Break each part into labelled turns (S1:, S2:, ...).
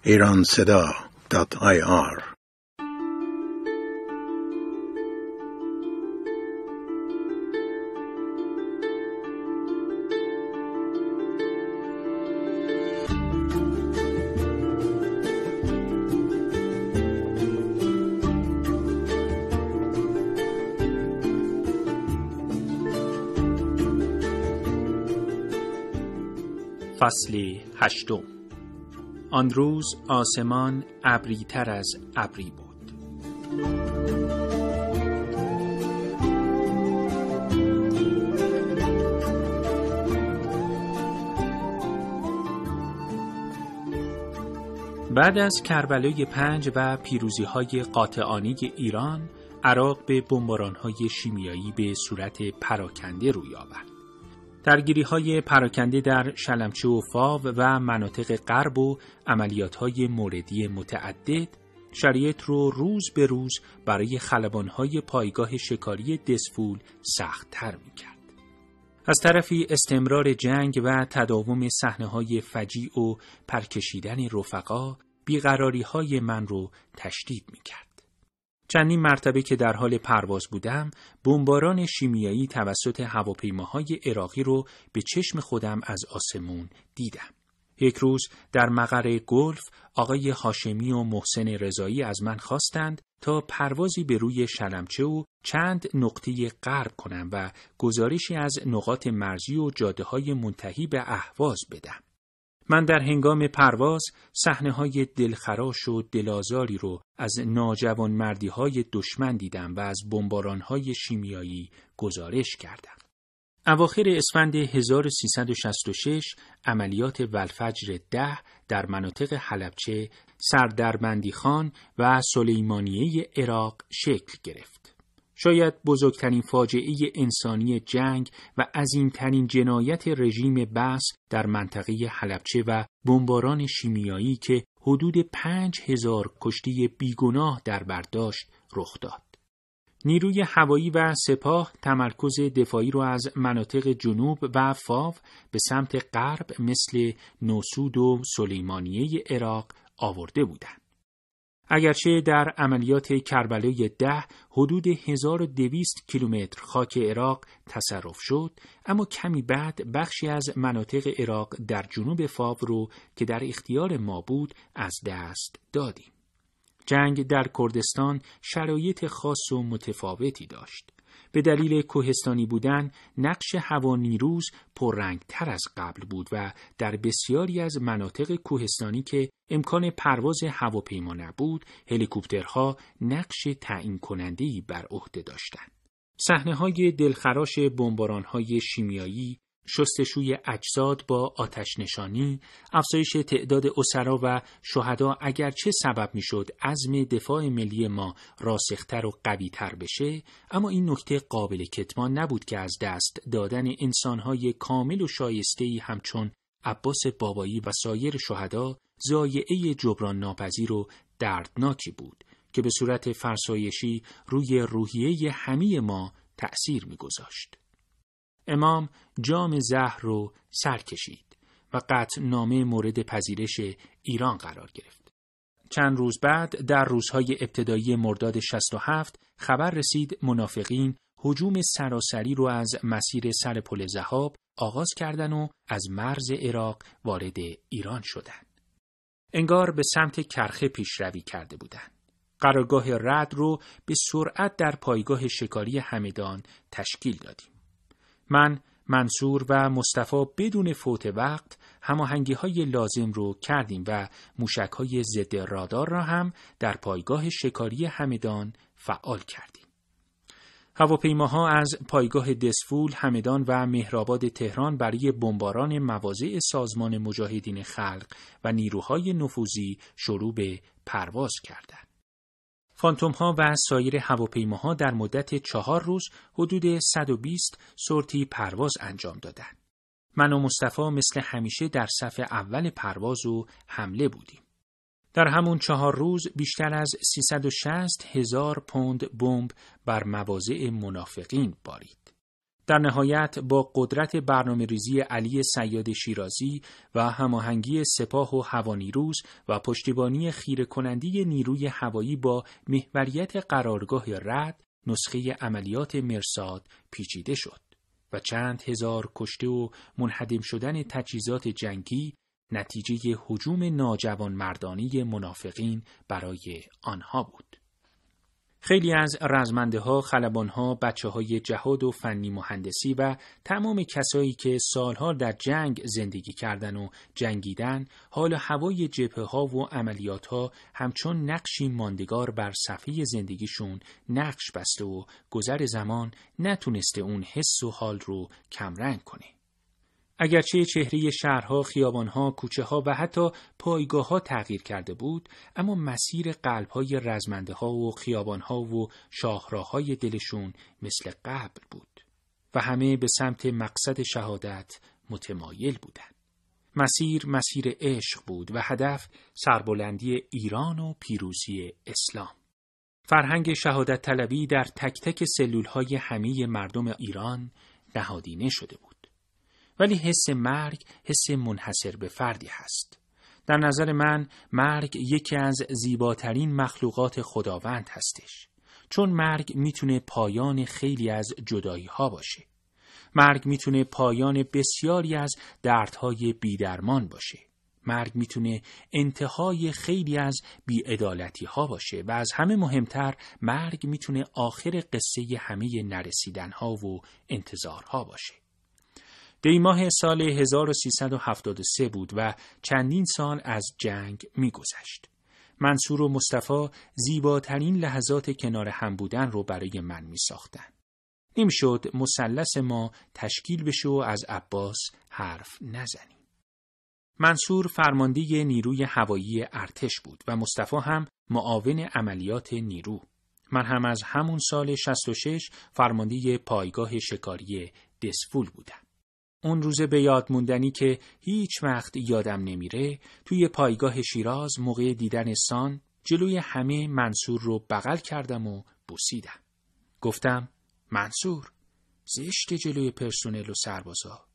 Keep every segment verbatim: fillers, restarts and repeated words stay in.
S1: ایرانصدا دات آی آر
S2: فصل هشتم. آن روز آسمان ابری‌تر از ابری بود. بعد از کربلای پنج و پیروزی‌های قاطعانه ایران، عراق به بمباران‌های شیمیایی به صورت پراکنده روی آورد. درگیری‌های پراکنده در شلمچه و فاو و مناطق غرب و عملیات‌های موردی متعدد شرایط رو روز به روز برای خلبان‌های پایگاه شکاری دسفول سخت‌تر می‌کرد. از طرفی استمرار جنگ و تداوم صحنه‌های فجیع و پرکشیدن رفقا بیقراری‌های من رو تشدید می‌کرد. چندین مرتبه که در حال پرواز بودم، بمباران شیمیایی توسط هواپیماهای عراقی رو به چشم خودم از آسمون دیدم. یک روز در مقر گلف آقای هاشمی و محسن رضایی از من خواستند تا پروازی به روی شلمچه و چند نقطه غرب کنم و گزارشی از نقاط مرزی و جاده‌های منتهی به اهواز بدم. من در هنگام پرواز صحنه‌های دلخراش و دلازاری رو از ناجوانمردی‌های دشمن دیدم و از بمباران‌های شیمیایی گزارش کردم. اواخر اسفند هزار و سیصد و شصت و شش عملیات والفجر ده در مناطق حلبچه، سردربندی خان و سلیمانیه عراق شکل گرفت. شاید بزرگترین فاجعه انسانی جنگ و عظیمترین جنایت رژیم بأس در منطقه حلبچه و بمباران شیمیایی که حدود پنج هزار کشته بیگناه در بر داشت رخ داد. نیروی هوایی و سپاه تمرکز دفاعی را از مناطق جنوب و فاو به سمت غرب مثل نوسود و سلیمانیه عراق آورده بودند. اگرچه در عملیات کربلای ده حدود هزار و دویست کیلومتر خاک عراق تصرف شد، اما کمی بعد بخشی از مناطق عراق در جنوب فاو رو که در اختیار ما بود از دست دادیم. جنگ در کردستان شرایط خاص و متفاوتی داشت. به دلیل کوهستانی بودن، نقش هوانیروز پررنگتر از قبل بود و در بسیاری از مناطق کوهستانی که امکان پرواز هواپیما نبود، هلیکوپترها نقش تعیین کننده‌ای بر عهده داشتند. صحنه‌های دلخراش بمباران‌های شیمیایی، شستشوی اجساد با آتش نشانی، افزایش تعداد اسرا و شهدا اگرچه سبب میشد عزم دفاع ملی ما راسختر و قوی‌تر بشه، اما این نکته قابل کتمان نبود که از دست دادن انسانهای کامل و شایسته‌ای همچون عباس بابایی و سایر شهدا ضایعه جبران ناپذیر و دردناکی بود که به صورت فرسایشی روی روحیه همه ما تأثیر می‌گذاشت. امام جام زهر رو سر کشید و قطعنامه مورد پذیرش ایران قرار گرفت. چند روز بعد در روزهای ابتدایی مرداد شصت و هفت خبر رسید منافقین هجوم سراسری رو از مسیر سر پل ذهاب آغاز کردن و از مرز عراق وارد ایران شدن. انگار به سمت کرخه پیشروی کرده بودند. قرارگاه رد رو به سرعت در پایگاه شکاری همدان تشکیل دادیم. من، منصور و مصطفی بدون فوت وقت هماهنگی‌های لازم رو کردیم و موشک‌های ضد رادار را هم در پایگاه شکاری همدان فعال کردیم. هواپیماها از پایگاه دسفول، همدان و مهرآباد تهران برای بمباران مواضع سازمان مجاهدین خلق و نیروهای نفوذی شروع به پرواز کردند. فانتوم‌ها و سایر هواپیماها در مدت چهار روز حدود صد و بیست سورتی پرواز انجام دادند. من و مصطفی مثل همیشه در صف اول پرواز و حمله بودیم. در همون چهار روز بیشتر از سیصد و شصت هزار پوند بمب بر مواضع منافقین بارید. در نهایت با قدرت برنامه‌ریزی علی صیاد شیرازی و هماهنگی سپاه و هوانیروز و پشتیبانی خیره کننده نیروی هوایی با محوریت قرارگاه رد، نسخه عملیات مرصاد پیچیده شد و چند هزار کشته و منهدم شدن تجهیزات جنگی نتیجه هجوم ناجوانمردانه منافقین برای آنها بود. خیلی از رزمنده‌ها، خلبان‌ها، بچه‌های جهاد و فنی مهندسی و تمام کسایی که سالها در جنگ زندگی کردن و جنگیدن، حال و هوای جبهه‌ها و عملیات‌ها همچون نقشی ماندگار بر صفحه زندگیشون نقش بسته و گذر زمان نتونسته اون حس و حال رو کمرنگ کنه. اگرچه چهره شهرها، خیابانها، کوچه‌ها و حتی پایگاه‌ها تغییر کرده بود، اما مسیر قلب‌های رزمنده‌ها و خیابانها و شاهراه‌های دلشون مثل قبل بود و همه به سمت مقصد شهادت متمایل بودند. مسیر مسیر عشق بود و هدف سربلندی ایران و پیروزی اسلام. فرهنگ شهادت طلبی در تک تک سلول‌های همه مردم ایران نهادینه شده بود. ولی حس مرگ حس منحصر به فردی هست. در نظر من مرگ یکی از زیباترین مخلوقات خداوند هستش. چون مرگ میتونه پایان خیلی از جدایی ها باشه. مرگ میتونه پایان بسیاری از دردهای بیدرمان باشه. مرگ میتونه انتهای خیلی از بی‌عدالتی ها باشه و از همه مهمتر مرگ میتونه آخر قصه همه نرسیدن ها و انتظارها باشه. دی ماه سال هزار و سیصد و هفتاد و سه بود و چندین سال از جنگ می‌گذشت. منصور و مصطفی زیباترین لحظات کنار هم بودن رو برای من می‌ساختن. نمی‌شد مثلث ما تشکیل بشه و از عباس حرف نزنیم. منصور فرمانده نیروی هوایی ارتش بود و مصطفی هم معاون عملیات نیرو. من هم از همون سال شصت و شش فرمانده پایگاه شکاری دسفول بودم. اون روز به یاد موندنی که هیچ وقت یادم نمیره، توی پایگاه شیراز موقع دیدن سان جلوی همه منصور رو بغل کردم و بوسیدم. گفتم منصور، زشت جلوی پرسنل و سربازا.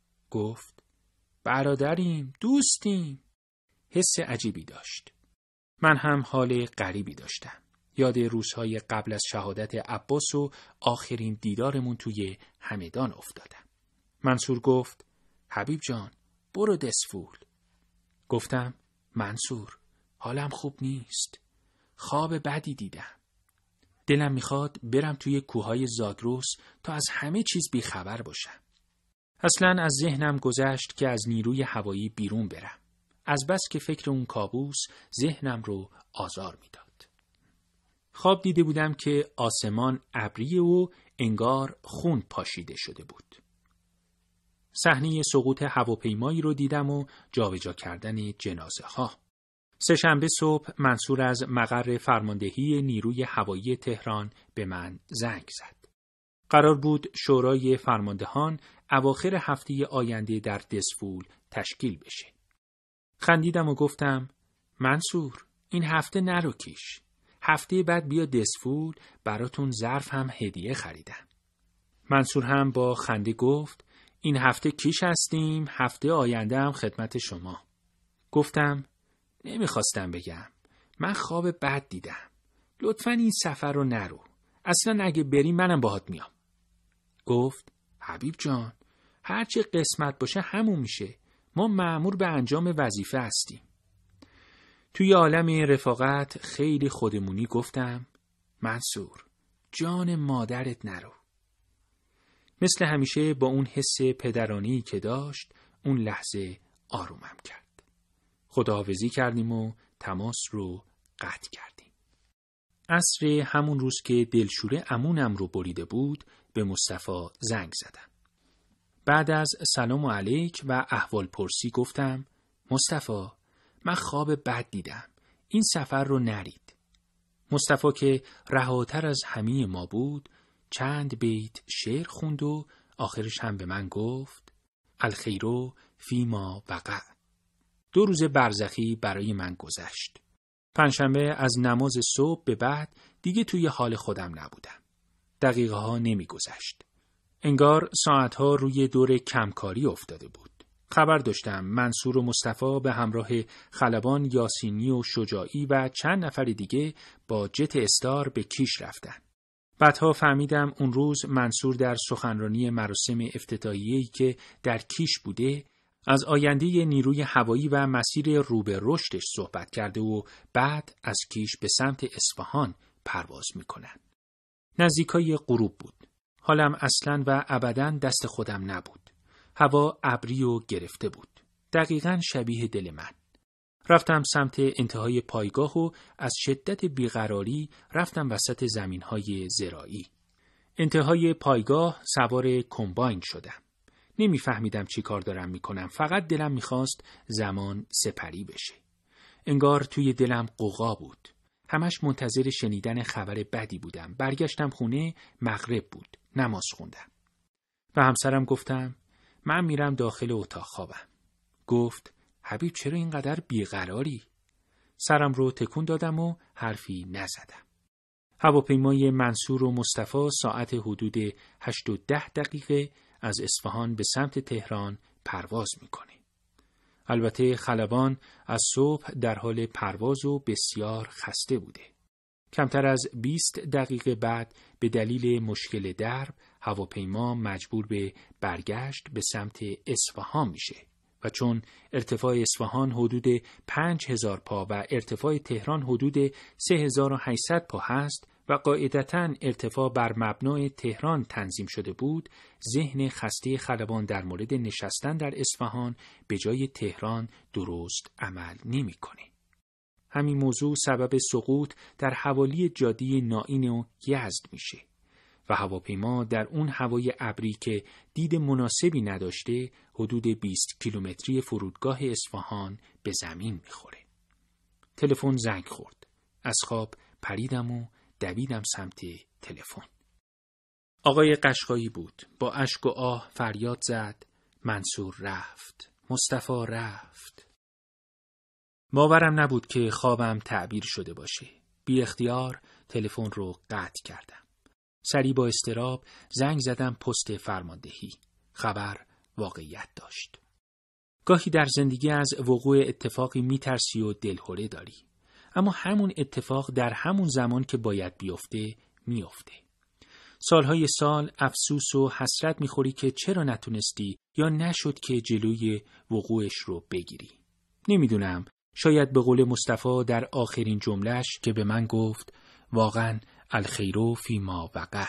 S2: گفت برادریم، دوستیم. حس عجیبی داشت. من هم حال غریبی داشتم. یاد روزهای قبل از شهادت عباس و آخرین دیدارمون توی همدان افتادم. منصور گفت حبیب جان برو دسفول. گفتم منصور حالم خوب نیست. خواب بدی دیدم. دلم میخواد برم توی کوههای زاگرس تا از همه چیز بیخبر باشم. اصلاً از ذهنم گذشت که از نیروی هوایی بیرون برم. از بس که فکر اون کابوس ذهنم رو آزار میداد. خواب دیده بودم که آسمان ابری و انگار خون پاشیده شده بود. صحنه سقوط هواپیمایی رو دیدم و جابجا کردن جنازه ها. سه‌شنبه صبح منصور از مقر فرماندهی نیروی هوایی تهران به من زنگ زد. قرار بود شورای فرماندهان اواخر هفته آینده در دسفول تشکیل بشه. خندیدم و گفتم منصور این هفته نرو کیش. هفته بعد بیا دسفول، براتون ظرف هم هدیه خریدم. منصور هم با خنده گفت این هفته کیش هستیم، هفته آینده هم خدمت شما. گفتم نمیخواستم بگم. من خواب بد دیدم. لطفاً این سفر رو نرو. اصلا اگه بری منم باهات میام. گفت حبیب جان هرچی قسمت باشه همون میشه. ما مأمور به انجام وظیفه هستیم. توی عالم رفاقت خیلی خودمونی گفتم منصور جان مادرت نرو. مثل همیشه با اون حس پدرانی که داشت اون لحظه آرومم کرد. خداحافظی کردیم و تماس رو قطع کردیم. عصر همون روز که دلشوره عمونم رو بریده بود به مصطفی زنگ زدم. بعد از سلام و علیک و احوال پرسی گفتم مصطفی من خواب بد دیدم. این سفر رو نرید. مصطفی که رهاتر از همه ما بود چند بیت شعر خوند و آخرش هم به من گفت الخیرو فیما وقع. دو روز برزخی برای من گذشت. پنجشنبه از نماز صبح به بعد دیگه توی حال خودم نبودم. دقیقه ها نمی گذشت. انگار ساعتها روی دور کمکاری افتاده بود. خبر داشتم منصور و مصطفی به همراه خلبان یاسینی و شجاعی و چند نفر دیگه با جت استار به کیش رفتن. بعدها فهمیدم اون روز منصور در سخنرانی مراسم افتتاحیه‌ای که در کیش بوده از آینده نیروی هوایی و مسیر رو به رشدش صحبت کرده و بعد از کیش به سمت اصفهان پرواز میکنن. نزدیکای غروب بود. حالم اصلاً و ابداً دست خودم نبود. هوا ابری و گرفته بود. دقیقاً شبیه دل من. رفتم سمت انتهای پایگاه و از شدت بیقراری رفتم وسط زمینهای زراعی. انتهای پایگاه سوار کمباین شدم. نمیفهمیدم چی کار دارم میکنم. فقط دلم میخواست زمان سپری بشه. انگار توی دلم قوقا بود. همش منتظر شنیدن خبر بدی بودم. برگشتم خونه، مغرب بود. نماز خوندم. و همسرم گفتم من میرم داخل اتاق خوابم. گفت حبیب چرا اینقدر بیقراری؟ سرم رو تکون دادم و حرفی نزدم. هواپیمای منصور و مصطفی ساعت حدود هشت و ده دقیقه از اصفهان به سمت تهران پرواز میکنه. البته خلبان از صبح در حال پرواز و بسیار خسته بوده. کمتر از بیست دقیقه بعد به دلیل مشکل درب هواپیما مجبور به برگشت به سمت اصفهان میشه و چون ارتفاع اصفهان حدود پنج هزار پا و ارتفاع تهران حدود سه هزار و هشتصد پا هست و قاعدتاً ارتفاع بر مبنای تهران تنظیم شده بود، ذهن خسته خلبان در مورد نشستن در اصفهان به جای تهران درست عمل نمی‌کنه. همین موضوع سبب سقوط در حوالی جاده نائین و یزد میشه و هواپیما در اون هوای ابری که دید مناسبی نداشته حدود بیست کیلومتری فرودگاه اصفهان به زمین میخوره. تلفن زنگ خورد. از خواب پریدم و دویدم سمت تلفن. آقای قشقایی بود. با اشک و آه فریاد زد منصور رفت. مصطفی رفت. باورم نبود که خوابم تعبیر شده باشه. بی اختیار تلفن رو قطع کردم. سری با اضطراب زنگ زدم پست فرماندهی. خبر واقعیت داشت. گاهی در زندگی از وقوع اتفاقی میترسی و دلهره داری. اما همون اتفاق در همون زمان که باید بیفته میفته. سالهای سال افسوس و حسرت میخوری که چرا نتونستی یا نشد که جلوی وقوعش رو بگیری. نمیدونم، شاید به قول مصطفی در آخرین جملهش که به من گفت واقعاً الخیرو فی ما وقع.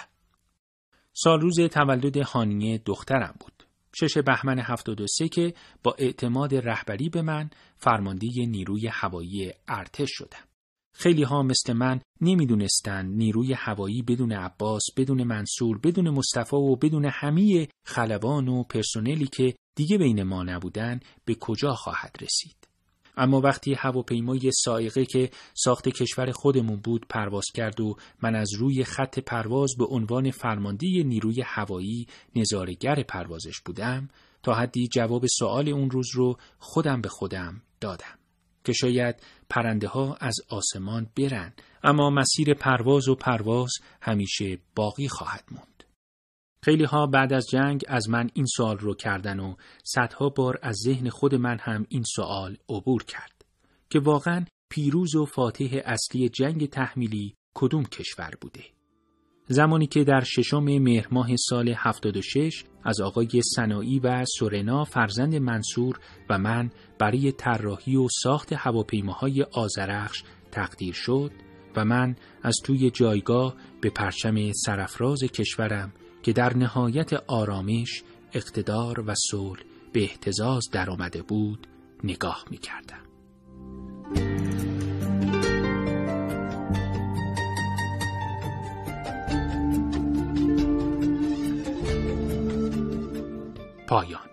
S2: سال روز تولد هانیه دخترم بود. شش بهمن هفتاد و سه که با اعتماد رهبری به من فرمانده نیروی هوایی ارتش شدم. خیلی ها مثل من نمیدونستن نیروی هوایی بدون عباس، بدون منصور، بدون مصطفی و بدون همه خلبان و پرسنلی که دیگه بین ما نبودن به کجا خواهد رسید. اما وقتی هواپیمای صاعقه که ساخت کشور خودمون بود پرواز کرد و من از روی خط پرواز به عنوان فرمانده نیروی هوایی نظاره‌گر پروازش بودم، تا حدی جواب سوال اون روز رو خودم به خودم دادم که شاید پرنده ها از آسمان برن، اما مسیر پرواز و پرواز همیشه باقی خواهد موند. خیلی ها بعد از جنگ از من این سوال رو کردن و صدها بار از ذهن خود من هم این سوال عبور کرد که واقعاً پیروز و فاتح اصلی جنگ تحمیلی کدوم کشور بوده؟ زمانی که در ششم مهر ماه سال هفتاد و شش از آقای سنایی و سورنا فرزند منصور و من برای طراحی و ساخت هواپیماهای آذرخش تقدیر شد و من از توی جایگاه به پرچم سرافراز کشورم که در نهایت آرامش، اقتدار و صلح به اهتزاز در آمده بود نگاه می کردم. پایان.